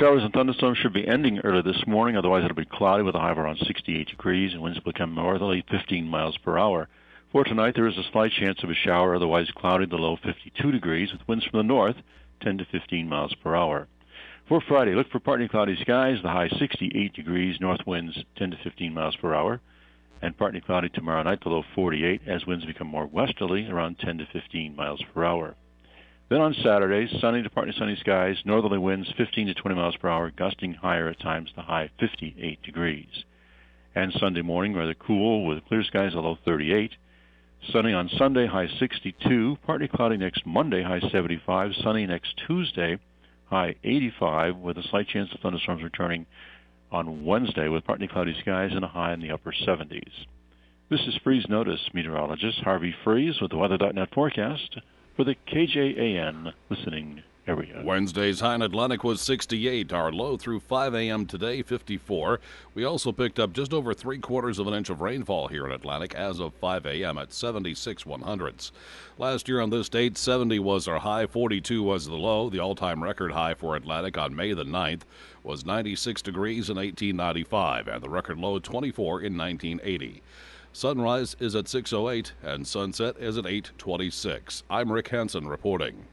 showers and thunderstorms should be ending early this morning. Otherwise, it'll be cloudy with a high of around 68 degrees and winds become northerly 15 miles per hour. For tonight, there is a slight chance of a shower. Otherwise, cloudy, the low 52 degrees with winds from the north 10 to 15 miles per hour. For Friday, look for partly cloudy skies, the high 68 degrees, north winds 10 to 15 miles per hour. And partly cloudy tomorrow night, the low 48, as winds become more westerly, around 10 to 15 miles per hour. Then on Saturday, sunny to partly sunny skies, northerly winds 15 to 20 miles per hour, gusting higher at times, the high 58 degrees. And Sunday morning, rather cool with clear skies, a low 38. Sunny on Sunday, high 62. Partly cloudy next Monday, high 75. Sunny next Tuesday, high 85, with a slight chance of thunderstorms returning on Wednesday with partly cloudy skies and a high in the upper 70s. This is Freeze Notice meteorologist Harvey Freeze with the Weather.net forecast for the KJAN listening area. Wednesday's high in Atlantic was 68. Our low through 5 a.m. today, 54. We also picked up just over 3/4 of an inch of rainfall here in Atlantic as of 5 a.m. at 76/100ths. Last year on this date, 70 was our high, 42 was the low. The all-time record high for Atlantic on May the 9th was 96 degrees in 1895, and the record low 24 in 1980. Sunrise is at 6:08 and sunset is at 8:26. I'm Rick Hansen reporting.